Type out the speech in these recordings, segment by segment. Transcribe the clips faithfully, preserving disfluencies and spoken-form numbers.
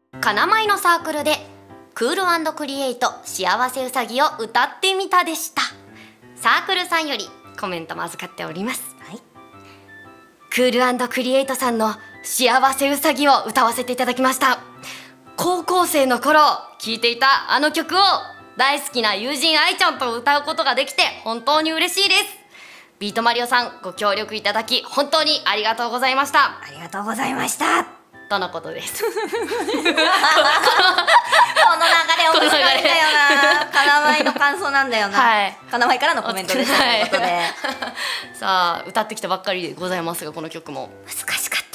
金舞のサークルでクール&クリエイト幸せうさぎを歌ってみたでした。サークルさんよりコメントも預かっております。はい、クール&クリエイトさんの幸せうさぎを歌わせていただきました。高校生の頃聴いていたあの曲を大好きな友人愛ちゃんと歌うことができて本当に嬉しいです。ビートマリオさん、ご協力いただき本当にありがとうございました。 ありがとうございましたとのことです。 この流れ面白いんだよな。金舞の感想なんだよな。はい、金舞からのコメントでしたということで、 さあ歌ってきたばっかりでございますが、この曲も難しかった。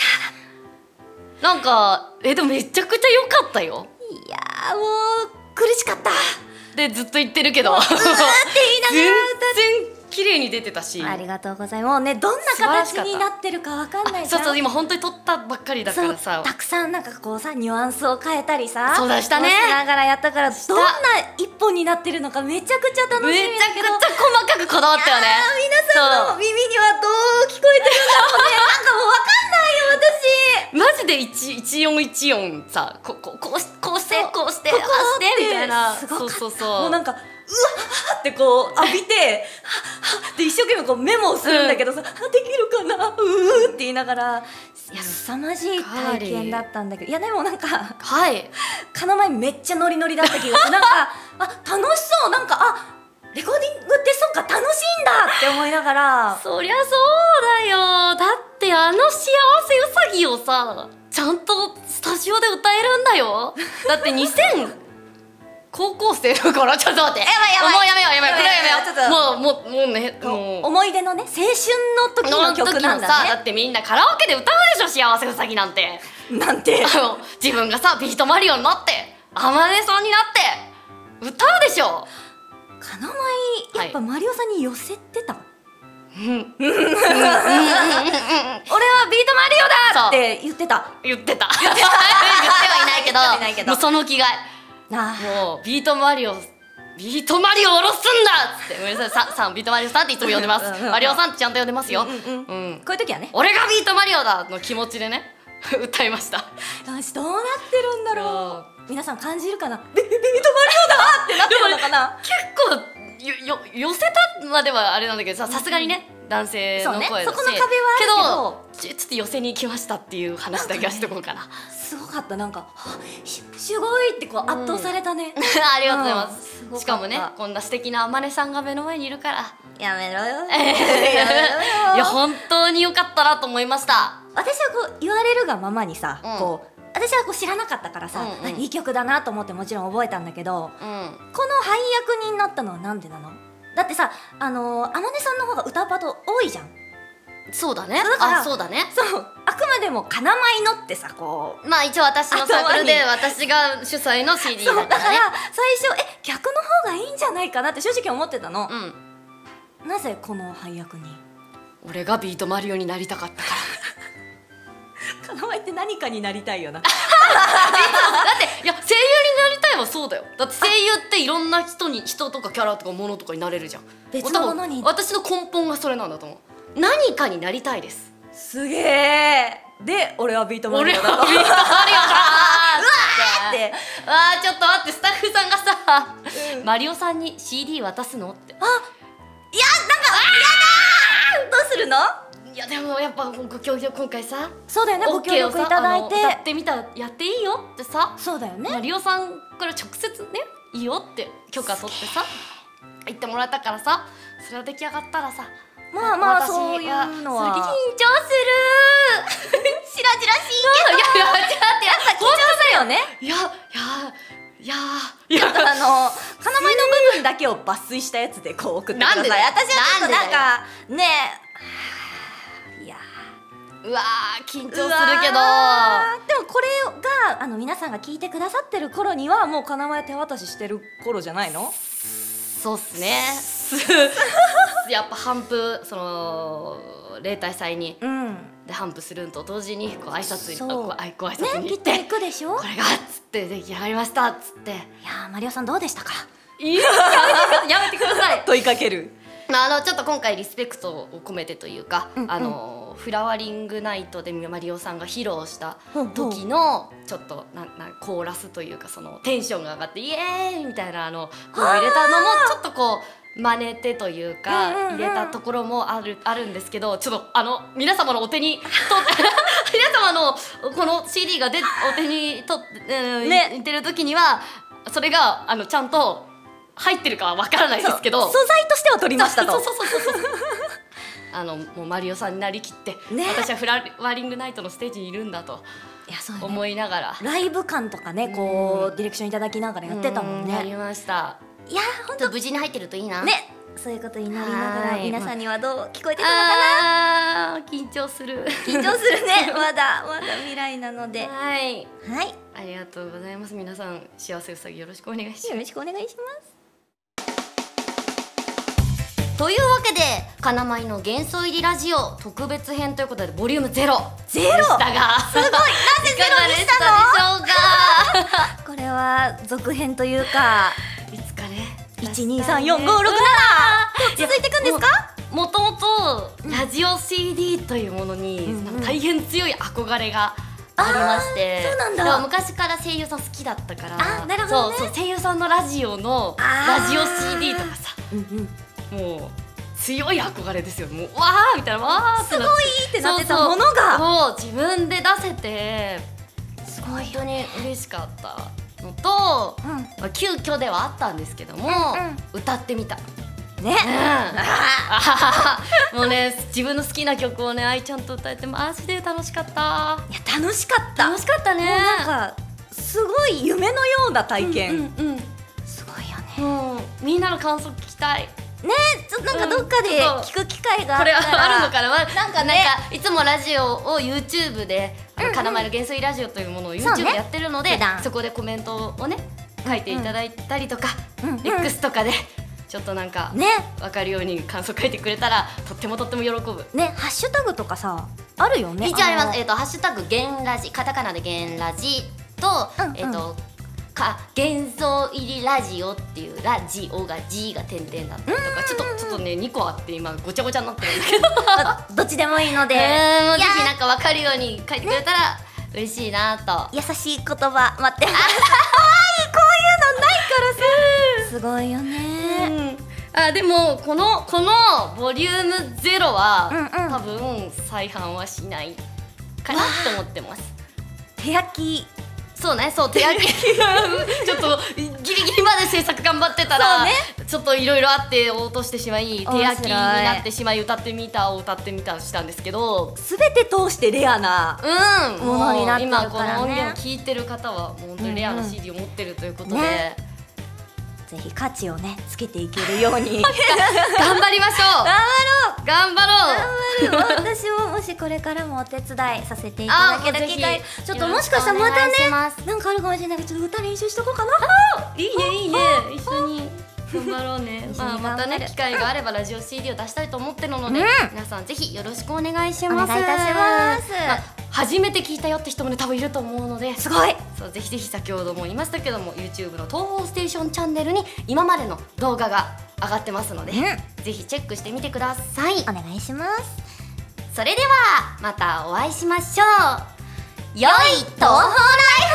なんかえでもめちゃくちゃ良かったよ。 いやーもう苦しかったでずっと言ってるけど、うーって言いながら全然綺麗に出てたし、 ありがとうございます。もうね、どんな形になってるかわかんないじゃん。 そうそう、今本当に撮ったばっかりだからさ、 たくさんなんかこうさニュアンスを変えたりさ、 そうだしたね、 しながらやったから、どんな一本になってるのかめちゃくちゃ楽しみだけど、 めちゃくちゃ細かくこだわったよね。 皆さんの耳にはどう聞こえてるんだろうね。なんかもうわかんないよ私。 マジで一一音一音さ、こここうしこうしてこうしてああしてみたいな、そうそうそう、 もうなんかうわーってこう浴びてで一生懸命こうメモをするんだけどさ、うん、できるかなうーって言いながら、いや凄まじい体験だったんだけど、いやでもなんかはい金舞めっちゃノリノリだった気がする。なんかあ楽しそう、なんかあレコーディングってそうか楽しいんだって思いながら、 そりゃそうだよ。だってあの幸せうさぎをさちゃんとスタジオで歌えるんだよ。だってにせん高校生の頃、ちょっと待って、やばいやばい、もうやめようやめよう、これやめよう、ちょっともうもうもうね、もう思い出のね、青春の時の曲なんだね。 だってみんなカラオケで歌うでしょ、幸せうさぎなんて。 なんてあの自分がさビートマリオになってあまねさんになって歌うでしょ。 金舞やっぱマリオさんに寄せてた。 俺はビートマリオだって言ってた言ってた言ってはいないけど、もうその気概、 もうビートマリオビートマリオを下ろすんだっつって、ごめんなさい、さんビートマリオさんっていつも呼んでます。マリオさんってちゃんと呼んでますよ。こういう時はね、 俺がビートマリオだの気持ちでね歌いました。 私どうなってるんだろう。皆さん感じるかな。ビートマリオだってなってるのかな。 結構よよ寄せたまではあれなんだけどさ、さすがにね男性の声だし、 そこの壁はあるけどちょっと寄せに行きましたっていう話だけはしとこうかな。 すごかった、なんかすごいってこう圧倒されたね。 ありがとうございます。しかもね、こんな素敵なあまねさんが目の前にいるから、 やめろよやめろよ。いや本当に良かったなと思いました。 私はこう言われるがままにさ、こう私はこう知らなかったからさ、いい曲だなと思ってもちろん覚えたんだけど、この配役になったのはなんでなの？だってさ、あのあまねさんの方が歌パート多いじゃん。 そうだね。あ、そうだね。 そう、あくまでも金舞のってさ、こうまあ一応私のサークルで私が主催の シーディー だからね。 だから最初え逆の方がいいんじゃないかなって正直思ってたの。なぜこの配役に？ 俺がビートマリオになりたかったから。 金舞って何かになりたいよな。だっていや声優になりたいはそうだよ。だって声優っていろんな人に人とかキャラとか物とかになれるじゃん。 別のものに。 私の根本がそれなんだと思う。何かになりたいです。 すげえ。で俺はビートマリオだと。 俺はビートマリオだ。うわーって。 あーちょっと待って、スタッフさんがさ、マリオさんに シーディー 渡すのって。あ、いやなんかやだー。どうするの？ いやでもやっぱご協力今回さ、 そうだよね、ご協力いただいて歌ってみたらやっていいよってさ、 そうだよね、 マリオさんから直接ねいいよって許可取ってさ言ってもらったからさ、それが出来上がったらさ、 まあまあそういうのは緊張するしらじらしいけど、いやいや待ってやっぱ緊張するよね。いやいやいやいや、 あの金舞の部分だけを抜粋したやつでこう送ってください。私はちょっとなんかねえ、いやうわー緊張するけど、でもこれがあの皆さんが聞いてくださってる頃にはもう金舞手渡ししてる頃じゃないの？ そうっすね。やっぱ頒布、その例大祭に、うん、で頒布するのと同時にこう挨拶にご挨拶に行って、 ね、きっと行くでしょ。これがっつって出来上がりましたっつって、いやーマリオさんどうでしたか？ いややめてください問いかける。 あのちょっと今回リスペクトを込めてというか、うん、あのとフラワリングナイトでマリオさんが披露した時のちょっとななコーラスというかそのテンションが上がってイエーイみたいなあのこう入れたのもちょっとこう真似てというか入れたところもあるあるんですけど、ちょっとあの皆様のお手にと皆様のこの シーディー がでお手にとってねいてる時にはそれがあのちゃんと入ってるかはわからないですけど、 素材としては取りましたと。 そうそうそうそうそうあのもうマリオさんになりきって、ね、私はフラワリングナイトのステージにいるんだといやそう、ね、 思いながらライブ感とかねこうディレクションいただきながらやってたもんね。 やりました。いや本当無事に入ってるといいなね。そういうことになりながら皆さんにはどう聞こえてたのかな。 緊張する緊張するねまだまだ未来なのではいはいありがとうございます。皆さん幸せうさぎよろしくお願いします。 よろしくお願いします。 というわけで金舞の幻想入りラジオ特別編ということでボリュームゼロゼロでしたがすごいなぜゼロにしたのいかがでしたでしょうかこれは続編というかいつかねいちにさんよんごろくなな続いていくんですか。 もともとラジオ シーディー というものに、うん、なんか大変強い憧れがありまして、 そうなんだ。 昔から声優さん好きだったからあなるほど、ね、 そうそう声優さんのラジオのラジオ シーディー とかさ、 うんうんもう強い憧れですよ。もうわーみたいなわーってなってすごいってなってたものがそう自分で出せてすごい本当に嬉しかったのと、 うんまあ、急遽ではあったんですけども、 うんうん、 歌ってみたね、 うん、もうね自分の好きな曲をね愛ちゃんと歌えてマジで楽しかった。 いや楽しかった楽しかったね。 もうなんかすごい夢のような体験、 うんうんうん、 すごいよね。 もうみんなの感想聞きたいね、ちょっとなんかどっかで聞く機会があったら、 これあるのかな、まあ、 なんかねなんかいつもラジオを YouTube で「うんうん、金舞の幻想ラジオ」というものを YouTube でやってるので そ,、ね、そこでコメントをね書いていただいたりとか、うんうん、X とかでちょっとなんか、ね、分かるように感想書いてくれたらとってもとっても喜ぶね。ハッシュタグとかさあるよね。 一応あります。えっとハッシュタグ幻ラジカタカナで幻ラジと、うんうん、えっとか幻想入りラジオっていうラジオが G が点々だったりとか、ちょっとちょっとねにこあって今ごちゃごちゃになってるんだけどどっちでもいいので、 えー、もうぜひなんか分かるように書いてくれたら嬉しいなと。 優しい言葉待ってます。可愛いこういうのないからさすごいよね、 うん、あでもこのこのボリュームゼロは、 うんうん、 多分再販はしないかなと思ってます。 手焼きそうね、そう手焼きちょっとギリギリまで制作頑張ってたら、ね、ちょっといろいろあって落としてしまい手焼きになってしまい歌ってみたを歌ってみたしたんですけど、 すべて通してレアなうんものになってるからね。 今この音源を聴いてる方はもう本当にレアな シーディー を持ってるということで、うんうんね、 ぜひ価値をねつけていけるように頑張りましょう。 頑張ろう頑張ろう頑張る私ももしこれからもお手伝いさせていただける機会ちょっともしかしたらまたねなんかあるかもしれないけどちょっと歌練習しとこうかな。 いいねいいね一緒に頑張ろうねまあまたね機会があればラジオ シーディー を出したいと思ってるので、うん、皆さんぜひよろしくお願いします。 お願いいたします、 まあ、初めて聞いたよって人もね多分いると思うのですごいそうぜひぜひ先ほども言いましたけども YouTube の東宝ステーションチャンネルに今までの動画が上がってますので、うん、ぜひチェックしてみてください。 お願いします。 それではまたお会いしましょう。良い東宝ライフ